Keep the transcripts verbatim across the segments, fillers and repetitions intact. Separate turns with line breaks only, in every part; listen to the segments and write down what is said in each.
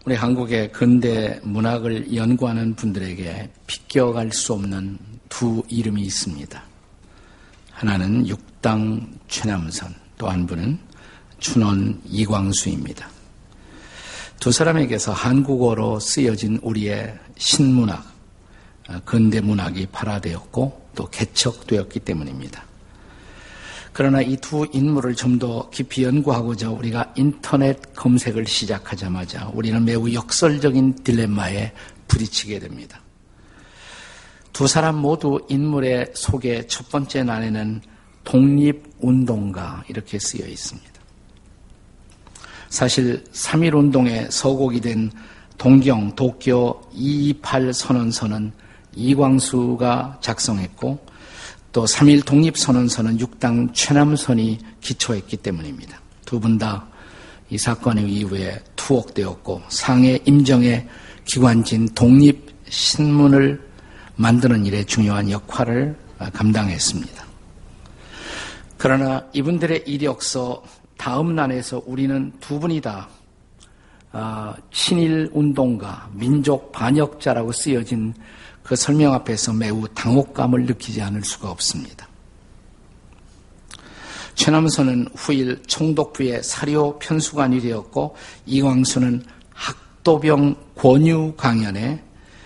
우리 한국의 근대 문학을 연구하는 분들에게 비껴갈 수 없는 두 이름이 있습니다. 하나는 육당 최남선, 또 한 분은 춘원 이광수입니다. 두 사람에게서 한국어로 쓰여진 우리의 신문학, 근대 문학이 발화되었고 또 개척되었기 때문입니다. 그러나 이 두 인물을 좀 더 깊이 연구하고자 우리가 인터넷 검색을 시작하자마자 우리는 매우 역설적인 딜레마에 부딪히게 됩니다. 두 사람 모두 인물의 속에 첫 번째 난에는 독립운동가 이렇게 쓰여 있습니다. 사실 삼일운동의 서곡이 된 동경 도쿄 이이팔 선언서는 이광수가 작성했고 또 삼일 독립선언서는 육당 최남선이 기초했기 때문입니다. 두 분 다 이 사건 이후에 투옥되었고 상해 임정의 기관진 독립신문을 만드는 일에 중요한 역할을 감당했습니다. 그러나 이분들의 이력서 다음 난에서 우리는 두 분이 다 친일운동가, 민족 반역자라고 쓰여진 그 설명 앞에서 매우 당혹감을 느끼지 않을 수가 없습니다. 최남선은 후일 총독부의 사료 편수관이 되었고 이광수는 학도병 권유 강연에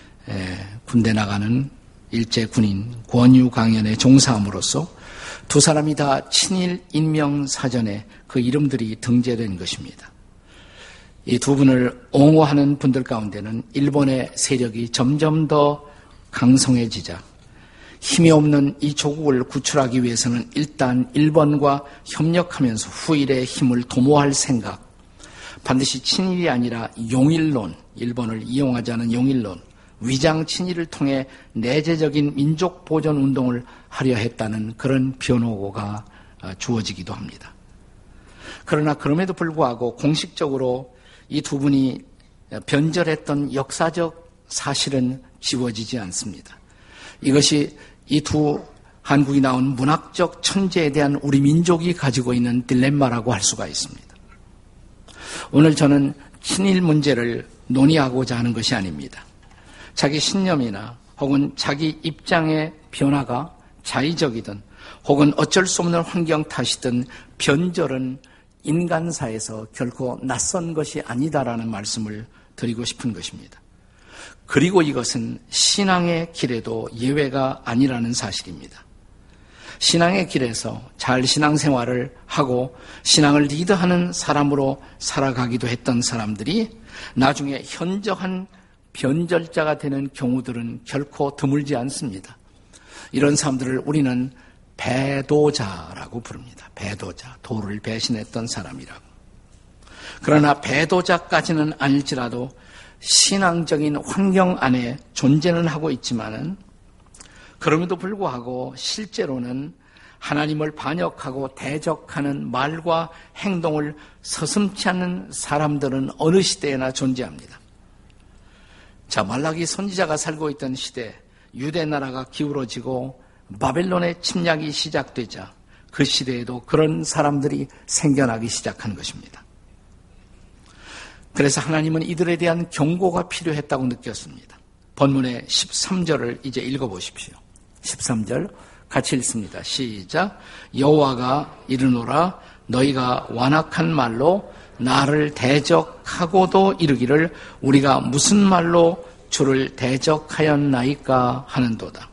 군대 나가는 일제 군인 권유 강연에 종사함으로써 두 사람이 다 친일 인명사전에 그 이름들이 등재된 것입니다. 이 두 분을 옹호하는 분들 가운데는 일본의 세력이 점점 더 강성해지자 힘이 없는 이 조국을 구출하기 위해서는 일단 일본과 협력하면서 후일의 힘을 도모할 생각, 반드시 친일이 아니라 용일론, 일본을 이용하자는 용일론, 위장 친일을 통해 내재적인 민족 보존 운동을 하려 했다는 그런 변호고가 주어지기도 합니다. 그러나 그럼에도 불구하고 공식적으로 이 두 분이 변절했던 역사적 사실은 지워지지 않습니다. 이것이 이 두 한국이 나온 문학적 천재에 대한 우리 민족이 가지고 있는 딜레마라고 할 수가 있습니다. 오늘 저는 친일 문제를 논의하고자 하는 것이 아닙니다. 자기 신념이나 혹은 자기 입장의 변화가 자의적이든 혹은 어쩔 수 없는 환경 탓이든 변절은 인간사에서 결코 낯선 것이 아니다라는 말씀을 드리고 싶은 것입니다. 그리고 이것은 신앙의 길에도 예외가 아니라는 사실입니다. 신앙의 길에서 잘 신앙생활을 하고 신앙을 리드하는 사람으로 살아가기도 했던 사람들이 나중에 현저한 변절자가 되는 경우들은 결코 드물지 않습니다. 이런 사람들을 우리는 배도자라고 부릅니다. 배도자, 도를 배신했던 사람이라고. 그러나 배도자까지는 아닐지라도 신앙적인 환경 안에 존재는 하고 있지만은 그럼에도 불구하고 실제로는 하나님을 반역하고 대적하는 말과 행동을 서슴지 않는 사람들은 어느 시대에나 존재합니다. 자, 말라기 선지자가 살고 있던 시대, 유대 나라가 기울어지고 바벨론의 침략이 시작되자 그 시대에도 그런 사람들이 생겨나기 시작한 것입니다. 그래서 하나님은 이들에 대한 경고가 필요했다고 느꼈습니다. 본문의 십삼 절을 이제 읽어보십시오. 십삼 절 같이 읽습니다. 시작. 여호와가 이르노라 너희가 완악한 말로 나를 대적하고도 이르기를 우리가 무슨 말로 주를 대적하였나이까 하는도다.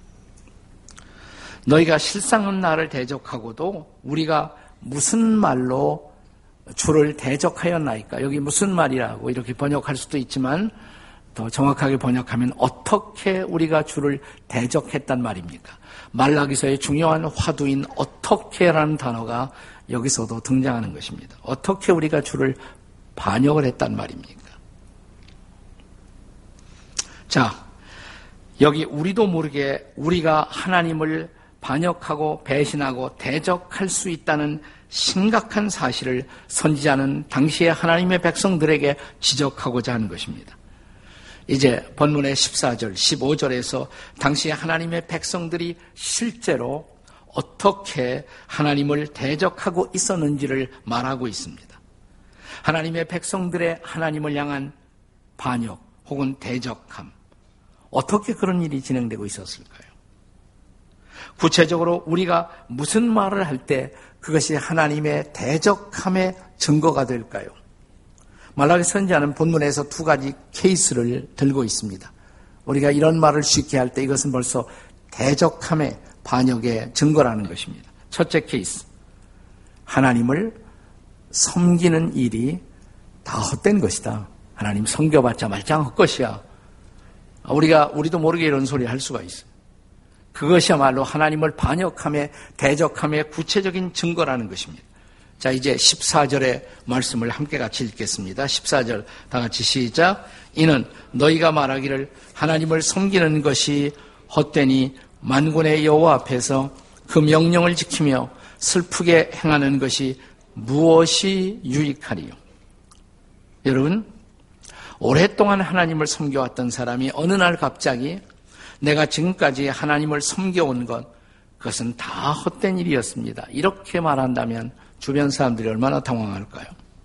너희가 실상은 나를 대적하고도 우리가 무슨 말로 주를 대적하였나이까. 여기 무슨 말이라고 이렇게 번역할 수도 있지만 더 정확하게 번역하면 어떻게 우리가 주를 대적했단 말입니까? 말라기서의 중요한 화두인 어떻게라는 단어가 여기서도 등장하는 것입니다. 어떻게 우리가 주를 반역을 했단 말입니까? 자, 여기 우리도 모르게 우리가 하나님을 반역하고 배신하고 대적할 수 있다는 심각한 사실을 선지자는 당시의 하나님의 백성들에게 지적하고자 하는 것입니다. 이제 본문의 십사 절, 십오 절에서 당시의 하나님의 백성들이 실제로 어떻게 하나님을 대적하고 있었는지를 말하고 있습니다. 하나님의 백성들의 하나님을 향한 반역 혹은 대적함. 어떻게 그런 일이 진행되고 있었을까요? 구체적으로 우리가 무슨 말을 할 때 그것이 하나님의 대적함의 증거가 될까요? 말라기 선지자는 본문에서 두 가지 케이스를 들고 있습니다. 우리가 이런 말을 쉽게 할 때 이것은 벌써 대적함의 반역의 증거라는 것입니다. 첫째 케이스, 하나님을 섬기는 일이 다 헛된 것이다. 하나님 섬겨봤자 말짱 헛것이야. 우리가 우리도 모르게 이런 소리 할 수가 있어요. 그것이야말로 하나님을 반역함의 대적함의 구체적인 증거라는 것입니다. 자, 이제 십사 절의 말씀을 함께 같이 읽겠습니다. 십사 절 다 같이 시작. 이는 너희가 말하기를 하나님을 섬기는 것이 헛되니 만군의 여호와 앞에서 그 명령을 지키며 슬프게 행하는 것이 무엇이 유익하리요. 여러분, 오랫동안 하나님을 섬겨왔던 사람이 어느 날 갑자기 내가 지금까지 하나님을 섬겨온 것, 그것은 다 헛된 일이었습니다. 이렇게 말한다면 주변 사람들이 얼마나 당황할까요?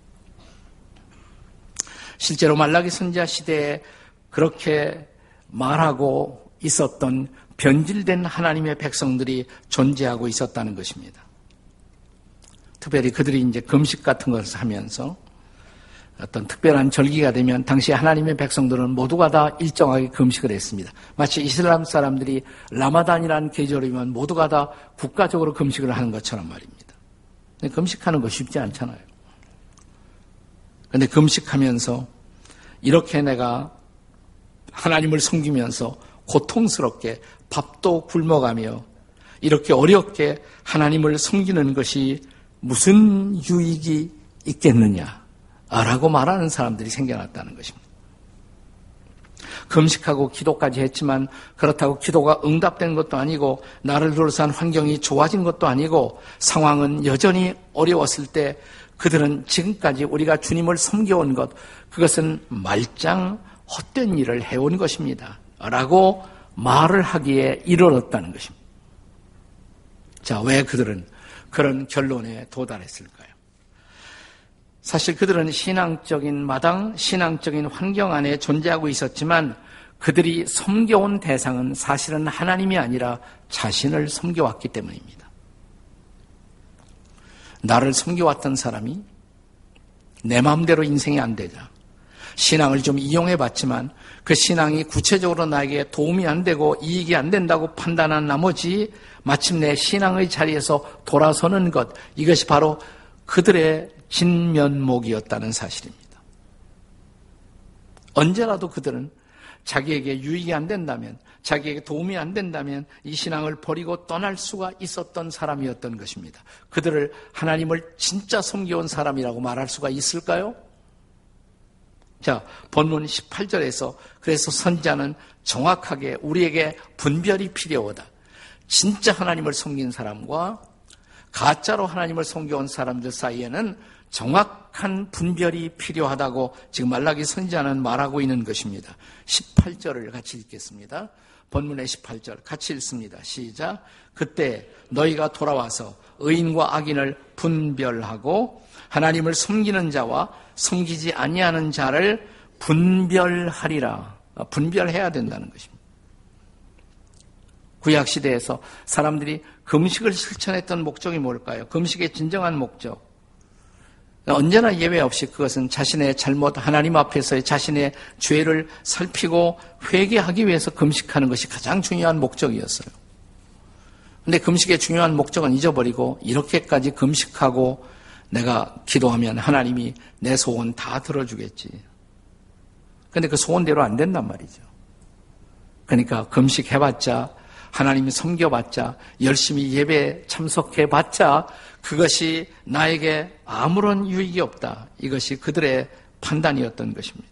실제로 말라기 선지자 시대에 그렇게 말하고 있었던 변질된 하나님의 백성들이 존재하고 있었다는 것입니다. 특별히 그들이 이제 금식 같은 것을 하면서 어떤 특별한 절기가 되면 당시 하나님의 백성들은 모두가 다 일정하게 금식을 했습니다. 마치 이슬람 사람들이 라마단이라는 계절이면 모두가 다 국가적으로 금식을 하는 것처럼 말입니다. 근데 금식하는 거 쉽지 않잖아요. 그런데 금식하면서 이렇게 내가 하나님을 섬기면서 고통스럽게 밥도 굶어가며 이렇게 어렵게 하나님을 섬기는 것이 무슨 유익이 있겠느냐 라고 말하는 사람들이 생겨났다는 것입니다. 금식하고 기도까지 했지만 그렇다고 기도가 응답된 것도 아니고 나를 둘러싼 환경이 좋아진 것도 아니고 상황은 여전히 어려웠을 때 그들은 지금까지 우리가 주님을 섬겨온 것, 그것은 말짱 헛된 일을 해온 것입니다 라고 말을 하기에 이르렀다는 것입니다. 자, 왜 그들은 그런 결론에 도달했을까요? 사실 그들은 신앙적인 마당, 신앙적인 환경 안에 존재하고 있었지만 그들이 섬겨온 대상은 사실은 하나님이 아니라 자신을 섬겨왔기 때문입니다. 나를 섬겨왔던 사람이 내 마음대로 인생이 안 되자 신앙을 좀 이용해봤지만 그 신앙이 구체적으로 나에게 도움이 안 되고 이익이 안 된다고 판단한 나머지 마침내 신앙의 자리에서 돌아서는 것, 이것이 바로 그들의 진면목이었다는 사실입니다. 언제라도 그들은 자기에게 유익이 안 된다면, 자기에게 도움이 안 된다면 이 신앙을 버리고 떠날 수가 있었던 사람이었던 것입니다. 그들을 하나님을 진짜 섬겨온 사람이라고 말할 수가 있을까요? 자, 본문 십팔 절에서 그래서 선지자는 정확하게 우리에게 분별이 필요하다. 진짜 하나님을 섬긴 사람과 가짜로 하나님을 섬겨온 사람들 사이에는 정확한 분별이 필요하다고 지금 말라기 선지자는 말하고 있는 것입니다. 십팔 절을 같이 읽겠습니다. 본문의 십팔 절 같이 읽습니다. 시작. 그때 너희가 돌아와서 의인과 악인을 분별하고 하나님을 섬기는 자와 섬기지 아니하는 자를 분별하리라. 분별해야 된다는 것입니다. 구약시대에서 사람들이 금식을 실천했던 목적이 뭘까요? 금식의 진정한 목적. 언제나 예외 없이 그것은 자신의 잘못, 하나님 앞에서의 자신의 죄를 살피고 회개하기 위해서 금식하는 것이 가장 중요한 목적이었어요. 그런데 금식의 중요한 목적은 잊어버리고 이렇게까지 금식하고 내가 기도하면 하나님이 내 소원 다 들어주겠지. 그런데 그 소원대로 안 된단 말이죠. 그러니까 금식해봤자, 하나님이 섬겨봤자, 열심히 예배에 참석해봤자 그것이 나에게 아무런 유익이 없다. 이것이 그들의 판단이었던 것입니다.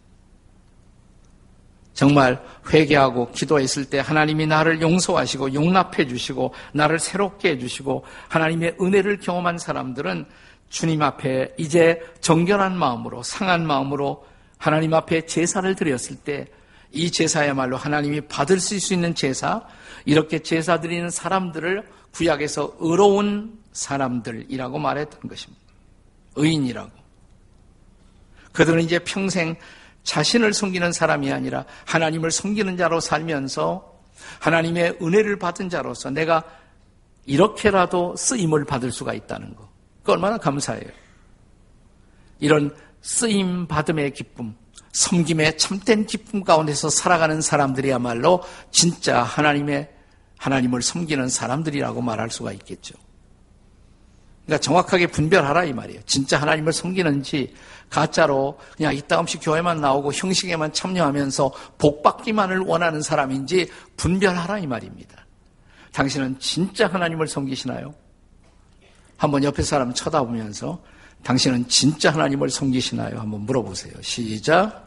정말 회개하고 기도했을 때 하나님이 나를 용서하시고 용납해 주시고 나를 새롭게 해주시고 하나님의 은혜를 경험한 사람들은 주님 앞에 이제 정결한 마음으로, 상한 마음으로 하나님 앞에 제사를 드렸을 때 이 제사야말로 하나님이 받을 수 있는 제사, 이렇게 제사 드리는 사람들을 구약에서 의로운 사람들이라고 말했던 것입니다. 의인이라고. 그들은 이제 평생 자신을 섬기는 사람이 아니라 하나님을 섬기는 자로 살면서 하나님의 은혜를 받은 자로서 내가 이렇게라도 쓰임을 받을 수가 있다는 거. 그 얼마나 감사해요. 이런 쓰임 받음의 기쁨, 섬김의 참된 기쁨 가운데서 살아가는 사람들이야말로 진짜 하나님의 하나님을 섬기는 사람들이라고 말할 수가 있겠죠. 그러니까 정확하게 분별하라 이 말이에요. 진짜 하나님을 섬기는지 가짜로 그냥 이따금씩 교회만 나오고 형식에만 참여하면서 복 받기만을 원하는 사람인지 분별하라 이 말입니다. 당신은 진짜 하나님을 섬기시나요? 한번 옆에 사람 쳐다보면서 당신은 진짜 하나님을 섬기시나요? 한번 물어보세요. 시작.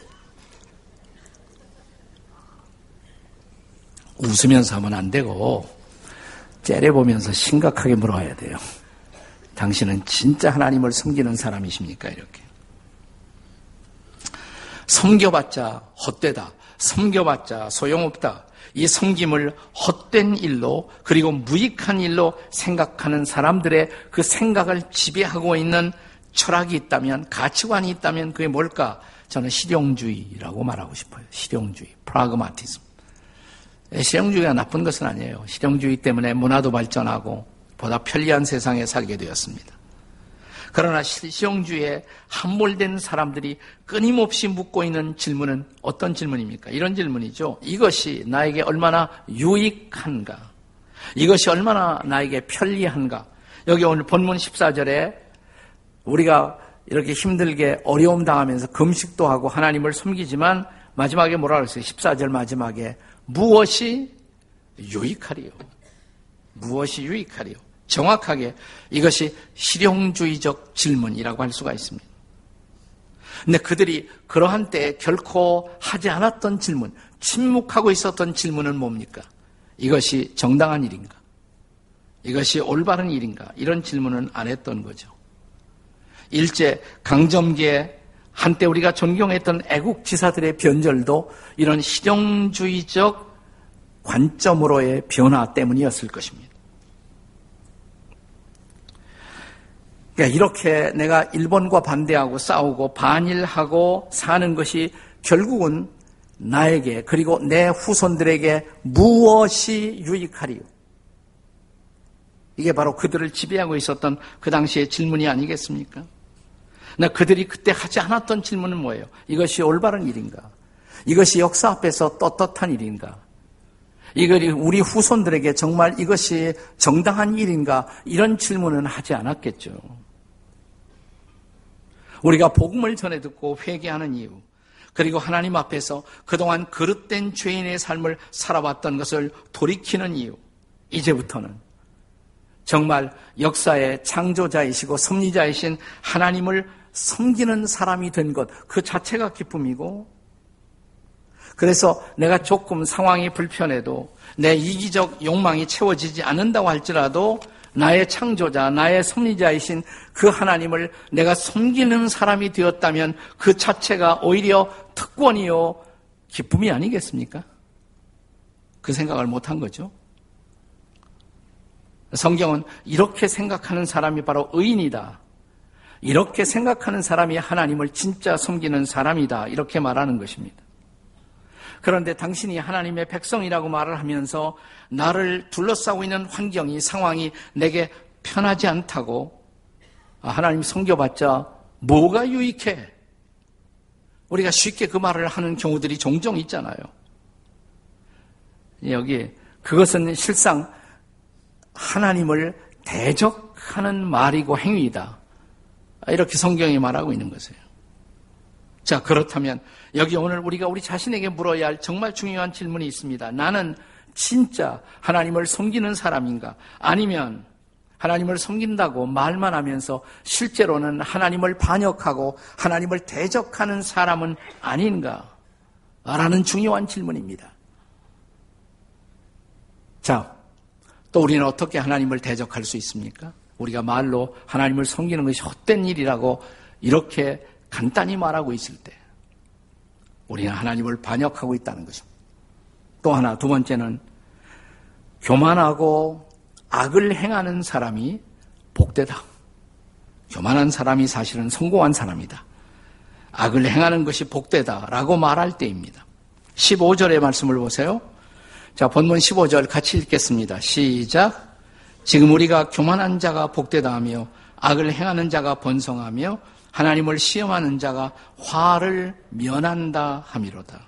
웃으면서 하면 안 되고 째려보면서 심각하게 물어야 돼요. 당신은 진짜 하나님을 섬기는 사람이십니까? 이렇게. 섬겨봤자 헛되다. 섬겨봤자 소용없다. 이 섬김을 헛된 일로 그리고 무익한 일로 생각하는 사람들의 그 생각을 지배하고 있는 철학이 있다면, 가치관이 있다면 그게 뭘까? 저는 실용주의라고 말하고 싶어요. 실용주의, 프라그마티즘. 실용주의가 나쁜 것은 아니에요. 실용주의 때문에 문화도 발전하고 보다 편리한 세상에 살게 되었습니다. 그러나 실용주의에 함몰된 사람들이 끊임없이 묻고 있는 질문은 어떤 질문입니까? 이런 질문이죠. 이것이 나에게 얼마나 유익한가? 이것이 얼마나 나에게 편리한가? 여기 오늘 본문 십사 절에 우리가 이렇게 힘들게 어려움 당하면서 금식도 하고 하나님을 섬기지만 마지막에 뭐라 그랬어요? 십사 절 마지막에 무엇이 유익하리요? 무엇이 유익하리요? 정확하게 이것이 실용주의적 질문이라고 할 수가 있습니다. 근데 그들이 그러한 때에 결코 하지 않았던 질문, 침묵하고 있었던 질문은 뭡니까? 이것이 정당한 일인가? 이것이 올바른 일인가? 이런 질문은 안 했던 거죠. 일제 강점기에 한때 우리가 존경했던 애국지사들의 변절도 이런 실용주의적 관점으로의 변화 때문이었을 것입니다. 그러니까 이렇게 내가 일본과 반대하고 싸우고 반일하고 사는 것이 결국은 나에게 그리고 내 후손들에게 무엇이 유익하리요? 이게 바로 그들을 지배하고 있었던 그 당시의 질문이 아니겠습니까? 나 그들이 그때 하지 않았던 질문은 뭐예요? 이것이 올바른 일인가? 이것이 역사 앞에서 떳떳한 일인가? 이것이 우리 후손들에게 정말 이것이 정당한 일인가? 이런 질문은 하지 않았겠죠. 우리가 복음을 전해 듣고 회개하는 이유, 그리고 하나님 앞에서 그동안 그릇된 죄인의 삶을 살아왔던 것을 돌이키는 이유, 이제부터는 정말 역사의 창조자이시고 섭리자이신 하나님을 섬기는 사람이 된 것, 그 자체가 기쁨이고, 그래서 내가 조금 상황이 불편해도 내 이기적 욕망이 채워지지 않는다고 할지라도 나의 창조자, 나의 섭리자이신 그 하나님을 내가 섬기는 사람이 되었다면 그 자체가 오히려 특권이요 기쁨이 아니겠습니까? 그 생각을 못한 거죠. 성경은 이렇게 생각하는 사람이 바로 의인이다. 이렇게 생각하는 사람이 하나님을 진짜 섬기는 사람이다. 이렇게 말하는 것입니다. 그런데 당신이 하나님의 백성이라고 말을 하면서 나를 둘러싸고 있는 환경이, 상황이 내게 편하지 않다고, 하나님 섬겨봤자 뭐가 유익해? 우리가 쉽게 그 말을 하는 경우들이 종종 있잖아요. 여기 그것은 실상 하나님을 대적하는 말이고 행위이다. 이렇게 성경이 말하고 있는 것이에요. 자, 그렇다면 여기 오늘 우리가 우리 자신에게 물어야 할 정말 중요한 질문이 있습니다. 나는 진짜 하나님을 섬기는 사람인가? 아니면 하나님을 섬긴다고 말만 하면서 실제로는 하나님을 반역하고 하나님을 대적하는 사람은 아닌가? 라는 중요한 질문입니다. 자, 또 우리는 어떻게 하나님을 대적할 수 있습니까? 우리가 말로 하나님을 섬기는 것이 헛된 일이라고 이렇게 간단히 말하고 있을 때 우리는 하나님을 반역하고 있다는 것입니다. 또 하나, 두 번째는 교만하고 악을 행하는 사람이 복되다. 교만한 사람이 사실은 성공한 사람이다. 악을 행하는 것이 복되다라고 말할 때입니다. 십오 절의 말씀을 보세요. 자, 본문 십오 절 같이 읽겠습니다. 시작. 지금 우리가 교만한 자가 복되다 하며 악을 행하는 자가 번성하며 하나님을 시험하는 자가 화를 면한다 함이로다.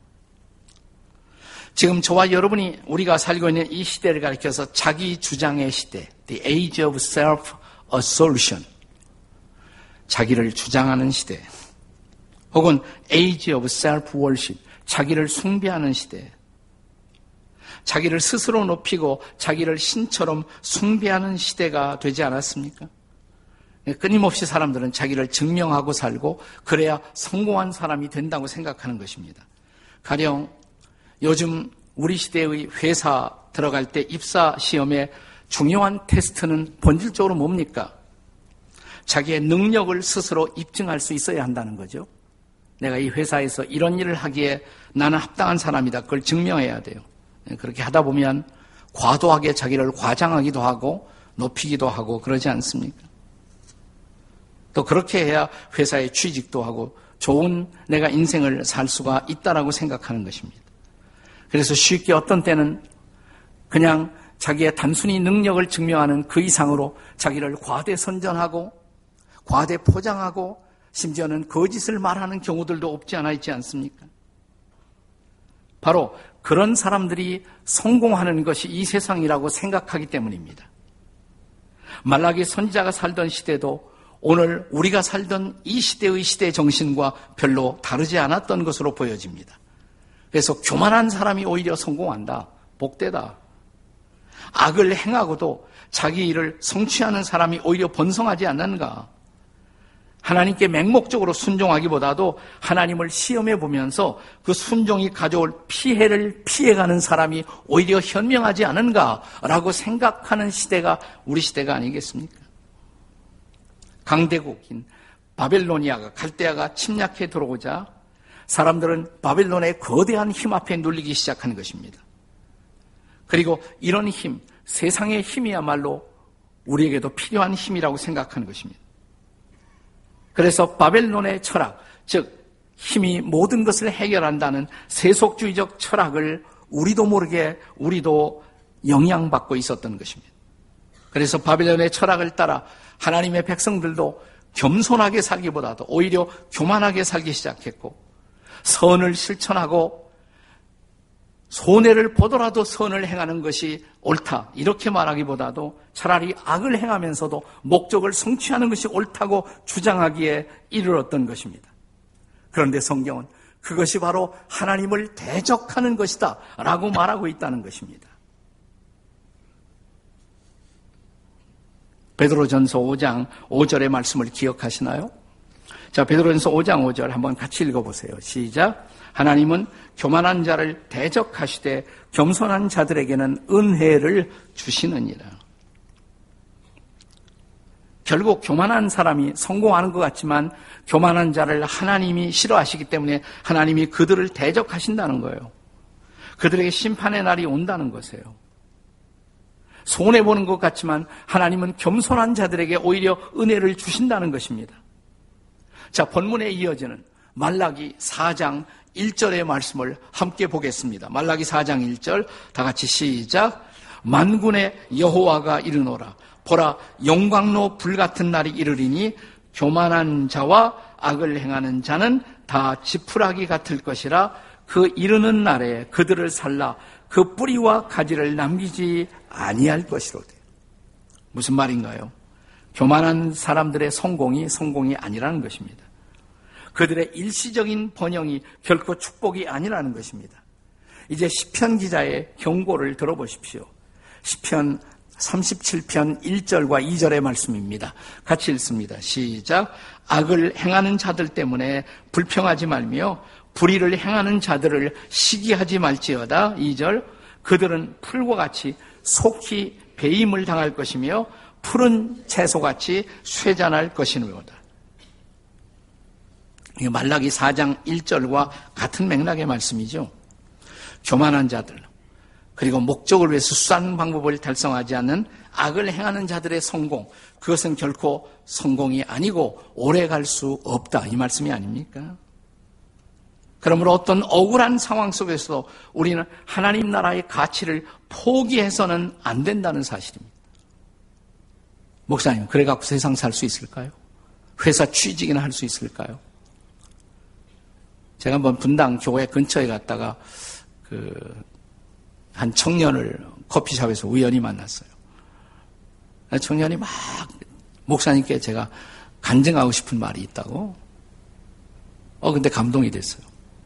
지금 저와 여러분이 우리가 살고 있는 이 시대를 가리켜서 자기 주장의 시대, the age of self-assertion, 자기를 주장하는 시대, 혹은 age of self-worship, 자기를 숭배하는 시대, 자기를 스스로 높이고 자기를 신처럼 숭배하는 시대가 되지 않았습니까? 끊임없이 사람들은 자기를 증명하고 살고 그래야 성공한 사람이 된다고 생각하는 것입니다. 가령 요즘 우리 시대의 회사 들어갈 때 입사 시험의 중요한 테스트는 본질적으로 뭡니까? 자기의 능력을 스스로 입증할 수 있어야 한다는 거죠. 내가 이 회사에서 이런 일을 하기에 나는 합당한 사람이다. 그걸 증명해야 돼요. 그렇게 하다 보면 과도하게 자기를 과장하기도 하고 높이기도 하고 그러지 않습니까? 또 그렇게 해야 회사에 취직도 하고 좋은 내가 인생을 살 수가 있다라고 생각하는 것입니다. 그래서 쉽게 어떤 때는 그냥 자기의 단순히 능력을 증명하는 그 이상으로 자기를 과대 선전하고 과대 포장하고 심지어는 거짓을 말하는 경우들도 없지 않아 있지 않습니까? 바로 그런 사람들이 성공하는 것이 이 세상이라고 생각하기 때문입니다. 말라기 선지자가 살던 시대도 오늘 우리가 살던 이 시대의 시대 정신과 별로 다르지 않았던 것으로 보여집니다. 그래서 교만한 사람이 오히려 성공한다. 복되다. 악을 행하고도 자기 일을 성취하는 사람이 오히려 번성하지 않는가. 하나님께 맹목적으로 순종하기보다도 하나님을 시험해 보면서 그 순종이 가져올 피해를 피해가는 사람이 오히려 현명하지 않은가라고 생각하는 시대가 우리 시대가 아니겠습니까? 강대국인 바벨로니아가 갈대아가 침략해 들어오자 사람들은 바벨론의 거대한 힘 앞에 눌리기 시작하는 것입니다. 그리고 이런 힘, 세상의 힘이야말로 우리에게도 필요한 힘이라고 생각하는 것입니다. 그래서 바벨론의 철학, 즉 힘이 모든 것을 해결한다는 세속주의적 철학을 우리도 모르게 우리도 영향받고 있었던 것입니다. 그래서 바벨론의 철학을 따라 하나님의 백성들도 겸손하게 살기보다도 오히려 교만하게 살기 시작했고 선을 실천하고 손해를 보더라도 선을 행하는 것이 옳다 이렇게 말하기보다도 차라리 악을 행하면서도 목적을 성취하는 것이 옳다고 주장하기에 이르렀던 것입니다. 그런데 성경은 그것이 바로 하나님을 대적하는 것이다 라고 말하고 있다는 것입니다. 베드로전서 오 장 오 절의 말씀을 기억하시나요? 자, 베드로전서 오 장 오 절 한번 같이 읽어보세요. 시작. 하나님은 교만한 자를 대적하시되 겸손한 자들에게는 은혜를 주시느니라. 결국 교만한 사람이 성공하는 것 같지만 교만한 자를 하나님이 싫어하시기 때문에 하나님이 그들을 대적하신다는 거예요. 그들에게 심판의 날이 온다는 것이에요. 손해보는 것 같지만 하나님은 겸손한 자들에게 오히려 은혜를 주신다는 것입니다. 자, 본문에 이어지는 말라기 사 장 일 절의 말씀을 함께 보겠습니다. 말라기 사 장 일 절 다 같이 시작. 만군의 여호와가 이르노라. 보라, 영광로 불같은 날이 이르리니 교만한 자와 악을 행하는 자는 다 지푸라기 같을 것이라. 그 이르는 날에 그들을 살라 그 뿌리와 가지를 남기지 아니할 것이로되. 무슨 말인가요? 교만한 사람들의 성공이 성공이 아니라는 것입니다. 그들의 일시적인 번영이 결코 축복이 아니라는 것입니다. 이제 시편 기자의 경고를 들어보십시오. 시편 삼십칠 편 일 절과 이 절의 말씀입니다. 같이 읽습니다. 시작. 악을 행하는 자들 때문에 불평하지 말며 불의를 행하는 자들을 시기하지 말지어다. 이 절. 그들은 풀과 같이 속히 배임을 당할 것이며 푸른 채소같이 쇠잔할 것이니로다. 이게 말라기 사 장 일 절과 같은 맥락의 말씀이죠. 교만한 자들, 그리고 목적을 위해서 수단 방법을 달성하지 않는 악을 행하는 자들의 성공, 그것은 결코 성공이 아니고 오래 갈 수 없다, 이 말씀이 아닙니까? 그러므로 어떤 억울한 상황 속에서도 우리는 하나님 나라의 가치를 포기해서는 안 된다는 사실입니다. 목사님, 그래갖고 세상 살 수 있을까요? 회사 취직이나 할 수 있을까요? 제가 한번 분당 교회 근처에 갔다가 그 한 청년을 커피숍에서 우연히 만났어요. 청년이 막 목사님께 제가 간증하고 싶은 말이 있다고. 어 근데 감동이 됐어요.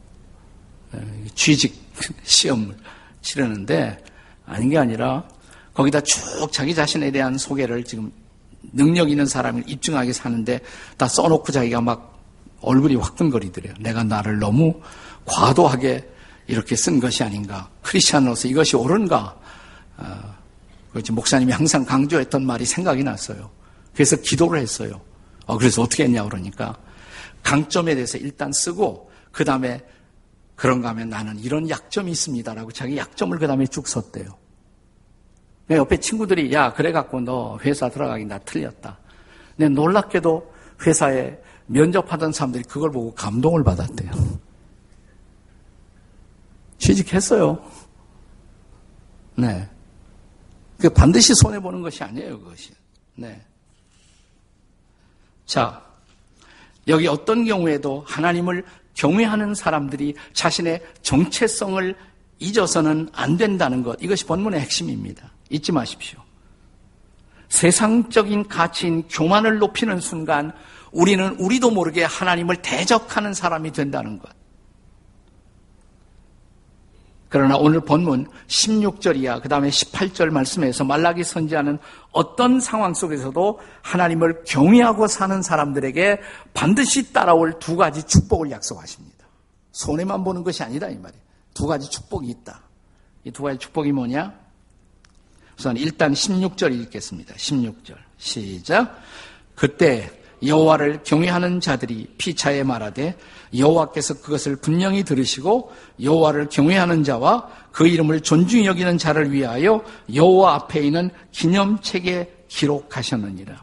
취직 시험을 치르는데 아닌 게 아니라 거기다 쭉 자기 자신에 대한 소개를 지금 능력 있는 사람을 입증하게 사는데 다 써놓고 자기가 막 얼굴이 화끈거리더래요. 내가 나를 너무 과도하게 이렇게 쓴 것이 아닌가. 크리스찬으로서 이것이 옳은가. 어, 목사님이 항상 강조했던 말이 생각이 났어요. 그래서 기도를 했어요. 어, 그래서 어떻게 했냐 그러니까 강점에 대해서 일단 쓰고 그 다음에 그런가 하면 나는 이런 약점이 있습니다라고 자기 약점을 그 다음에 쭉 썼대요. 옆에 친구들이 야 그래갖고 너 회사 들어가기 나 틀렸다. 근데 놀랍게도 회사에 면접하던 사람들이 그걸 보고 감동을 받았대요. 취직했어요. 네. 그 반드시 손해보는 것이 아니에요, 그것이. 네. 자, 여기 어떤 경우에도 하나님을 경외하는 사람들이 자신의 정체성을 잊어서는 안 된다는 것, 이것이 본문의 핵심입니다. 잊지 마십시오. 세상적인 가치인 교만을 높이는 순간 우리는 우리도 모르게 하나님을 대적하는 사람이 된다는 것. 그러나 오늘 본문 십육 절이야 그 다음에 십팔 절 말씀에서 말라기 선지자는 어떤 상황 속에서도 하나님을 경외하고 사는 사람들에게 반드시 따라올 두 가지 축복을 약속하십니다. 손해만 보는 것이 아니다 이 말이에요. 두 가지 축복이 있다. 이 두 가지 축복이 뭐냐? 우선 일단 십육 절 읽겠습니다. 십육 절 시작. 그때 여호와를 경외하는 자들이 피차에 말하되 여호와께서 그것을 분명히 들으시고 여호와를 경외하는 자와 그 이름을 존중히 여기는 자를 위하여 여호와 앞에 있는 기념책에 기록하셨느니라.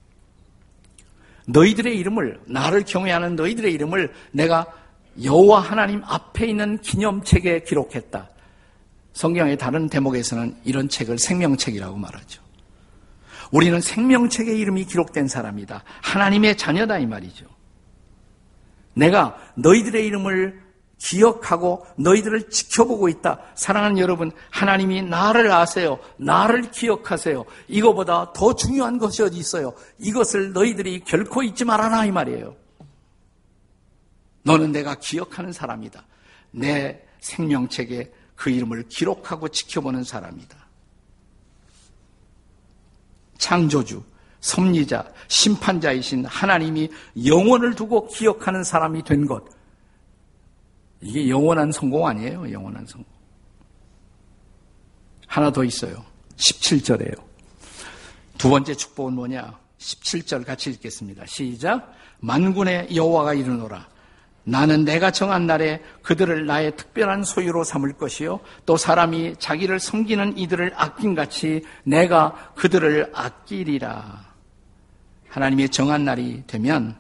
너희들의 이름을, 나를 경외하는 너희들의 이름을 내가 여호와 하나님 앞에 있는 기념책에 기록했다. 성경의 다른 대목에서는 이런 책을 생명책이라고 말하죠. 우리는 생명책의 이름이 기록된 사람이다. 하나님의 자녀다 이 말이죠. 내가 너희들의 이름을 기억하고 너희들을 지켜보고 있다. 사랑하는 여러분, 하나님이 나를 아세요. 나를 기억하세요. 이거보다 더 중요한 것이 어디 있어요. 이것을 너희들이 결코 잊지 말아라 이 말이에요. 너는 내가 기억하는 사람이다. 내 생명책에 그 이름을 기록하고 지켜보는 사람이다. 창조주, 섭리자, 심판자이신 하나님이 영원을 두고 기억하는 사람이 된 것. 이게 영원한 성공 아니에요? 영원한 성공. 하나 더 있어요. 십칠 절이에요. 두 번째 축복은 뭐냐? 십칠 절 같이 읽겠습니다. 시작. 만군의 여호와가 이르노라. 나는 내가 정한 날에 그들을 나의 특별한 소유로 삼을 것이요 또 사람이 자기를 섬기는 이들을 아낀같이 내가 그들을 아끼리라. 하나님의 정한 날이 되면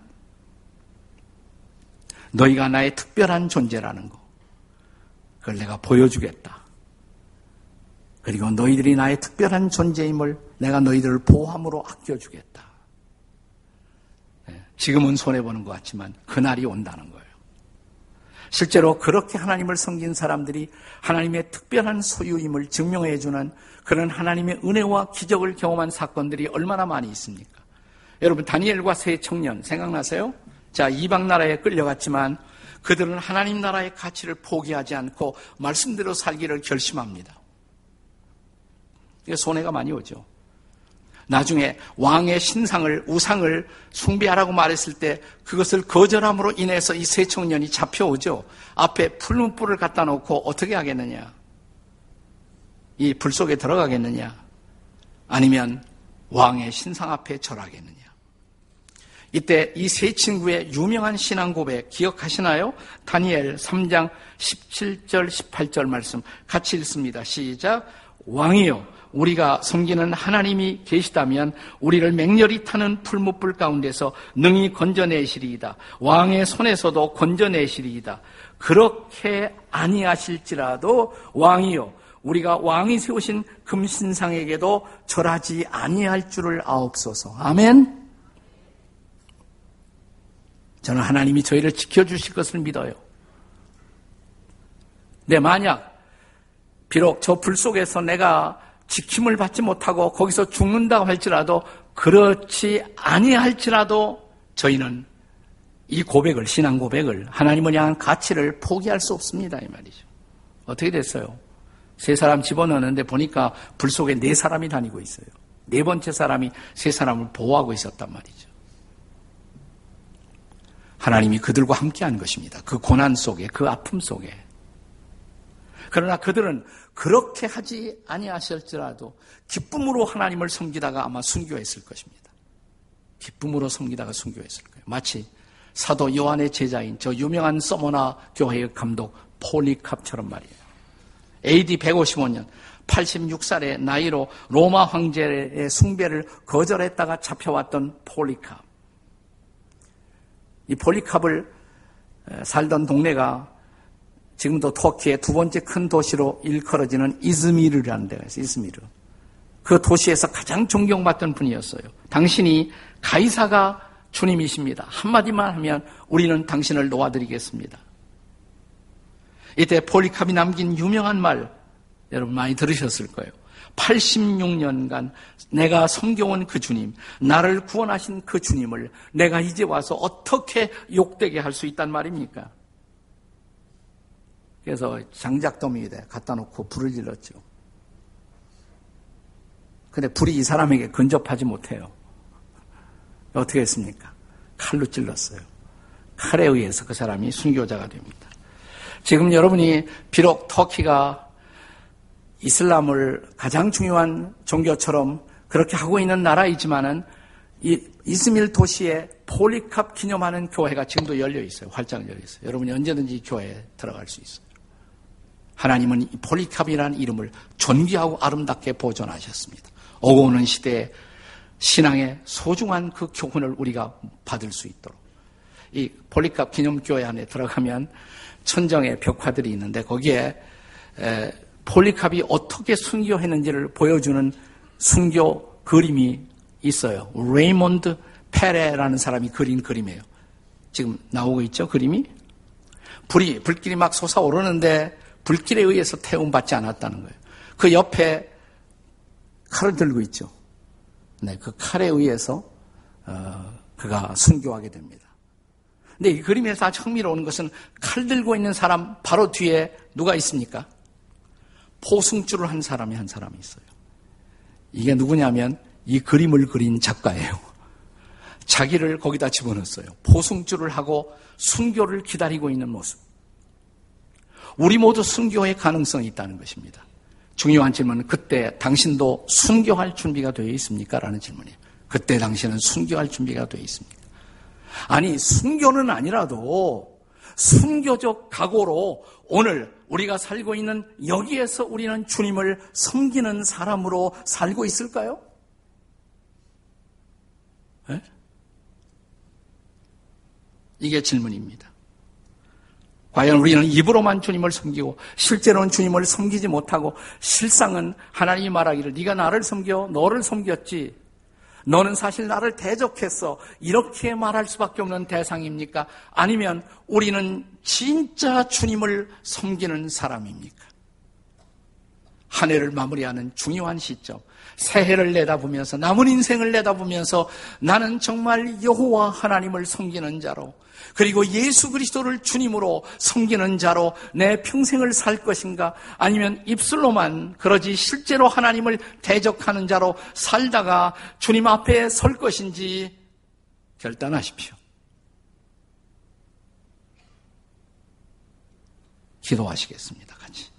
너희가 나의 특별한 존재라는 거, 그걸 내가 보여주겠다. 그리고 너희들이 나의 특별한 존재임을 내가 너희들을 보호함으로 아껴주겠다. 지금은 손해보는 것 같지만 그날이 온다는 거예요. 실제로 그렇게 하나님을 섬긴 사람들이 하나님의 특별한 소유임을 증명해주는 그런 하나님의 은혜와 기적을 경험한 사건들이 얼마나 많이 있습니까? 여러분, 다니엘과 세 청년 생각나세요? 자, 이방 나라에 끌려갔지만 그들은 하나님 나라의 가치를 포기하지 않고 말씀대로 살기를 결심합니다. 이게 손해가 많이 오죠. 나중에 왕의 신상을, 우상을 숭배하라고 말했을 때 그것을 거절함으로 인해서 이 세 청년이 잡혀오죠. 앞에 푸른 뿔을 갖다 놓고 어떻게 하겠느냐? 이 불 속에 들어가겠느냐? 아니면 왕의 신상 앞에 절하겠느냐? 이때 이 세 친구의 유명한 신앙 고백 기억하시나요? 다니엘 삼 장 십칠 절 십팔 절 말씀 같이 읽습니다. 시작. 왕이여, 우리가 섬기는 하나님이 계시다면 우리를 맹렬히 타는 풀무불 가운데서 능히 건져내시리이다. 왕의 손에서도 건져내시리이다. 그렇게 아니하실지라도 왕이여, 우리가 왕이 세우신 금신상에게도 절하지 아니할 줄을 아옵소서. 아멘. 저는 하나님이 저희를 지켜주실 것을 믿어요. 네, 만약 비록 저 불 속에서 내가 지킴을 받지 못하고 거기서 죽는다고 할지라도, 그렇지 아니할지라도 저희는 이 고백을, 신앙 고백을, 하나님을 향한 가치를 포기할 수 없습니다, 이 말이죠. 어떻게 됐어요? 세 사람 집어넣는데 보니까 불 속에 네 사람이 다니고 있어요. 네 번째 사람이 세 사람을 보호하고 있었단 말이죠. 하나님이 그들과 함께한 것입니다. 그 고난 속에, 그 아픔 속에. 그러나 그들은 그렇게 하지 아니하실지라도 기쁨으로 하나님을 섬기다가 아마 순교했을 것입니다. 기쁨으로 섬기다가 순교했을 거예요. 마치 사도 요한의 제자인 저 유명한 서머나 교회의 감독 폴리캅처럼 말이에요. 에이디 백오십오 년 팔십육 살의 나이로 로마 황제의 숭배를 거절했다가 잡혀왔던 폴리캅. 이 폴리캅을 살던 동네가 지금도 터키의 두 번째 큰 도시로 일컬어지는 이즈미르라는 데가 있어요. 이즈미르. 그 도시에서 가장 존경받던 분이었어요. 당신이 가이사가 주님이십니다. 한마디만 하면 우리는 당신을 놓아드리겠습니다. 이때 폴리캅이 남긴 유명한 말, 여러분 많이 들으셨을 거예요. 팔십육 년간 내가 섬겨온 그 주님, 나를 구원하신 그 주님을 내가 이제 와서 어떻게 욕되게 할 수 있단 말입니까? 그래서 장작더미에 갖다 놓고 불을 질렀죠. 근데 불이 이 사람에게 근접하지 못해요. 어떻게 했습니까? 칼로 찔렀어요. 칼에 의해서 그 사람이 순교자가 됩니다. 지금 여러분이 비록 터키가 이슬람을 가장 중요한 종교처럼 그렇게 하고 있는 나라이지만은 이 이즈밀 도시에 폴리캅 기념하는 교회가 지금도 열려 있어요. 활짝 열려 있어요. 여러분이 언제든지 이 교회에 들어갈 수 있어요. 하나님은 이 폴리캅이라는 이름을 존귀하고 아름답게 보존하셨습니다. 오고 오는 시대에 신앙의 소중한 그 교훈을 우리가 받을 수 있도록. 이 폴리캅 기념교회 안에 들어가면 천정의 벽화들이 있는데 거기에 에, 폴리캅이 어떻게 순교했는지를 보여주는 순교 그림이 있어요. 레이몬드 페레라는 사람이 그린 그림이에요. 지금 나오고 있죠, 그림이? 불이, 불길이 막 솟아오르는데 불길에 의해서 태움받지 않았다는 거예요. 그 옆에 칼을 들고 있죠. 네, 그 칼에 의해서 어, 그가 순교하게 됩니다. 근데 이 그림에서 아주 흥미로운 것은 칼 들고 있는 사람 바로 뒤에 누가 있습니까? 포승줄을 한 사람이 한 사람이 있어요. 이게 누구냐면 이 그림을 그린 작가예요. 자기를 거기다 집어넣었어요. 포승줄을 하고 순교를 기다리고 있는 모습. 우리 모두 순교의 가능성이 있다는 것입니다. 중요한 질문은 그때 당신도 순교할 준비가 되어 있습니까? 라는 질문이에요. 그때 당신은 순교할 준비가 되어 있습니까? 아니, 순교는 아니라도 순교적 각오로 오늘 우리가 살고 있는 여기에서 우리는 주님을 섬기는 사람으로 살고 있을까요? 네? 이게 질문입니다. 과연 우리는 입으로만 주님을 섬기고 실제로는 주님을 섬기지 못하고 실상은 하나님이 말하기를 네가 나를 섬겨 너를 섬겼지 너는 사실 나를 대적했어 이렇게 말할 수밖에 없는 대상입니까? 아니면 우리는 진짜 주님을 섬기는 사람입니까? 한 해를 마무리하는 중요한 시점, 새해를 내다보면서 남은 인생을 내다보면서 나는 정말 여호와 하나님을 섬기는 자로 그리고 예수 그리스도를 주님으로 섬기는 자로 내 평생을 살 것인가 아니면 입술로만 그러지 실제로 하나님을 대적하는 자로 살다가 주님 앞에 설 것인지 결단하십시오. 기도하시겠습니다. 같이.